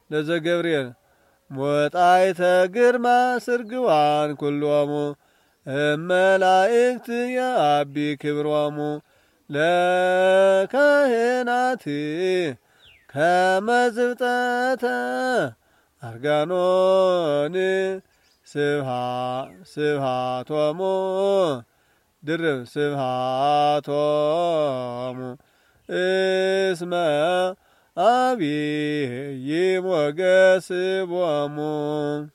ለዘገብርኤል ሞጣይተ ግርማ ስርግዋን ኩሎሙ እመላእክት የአቢ ክብሮሙ ለካህናት ከመዝብጠተ አርጋኖን ስብሃቶሙ ድርብ ስብሃቶሙ እስመ አብይ ሞገስ ቦሙ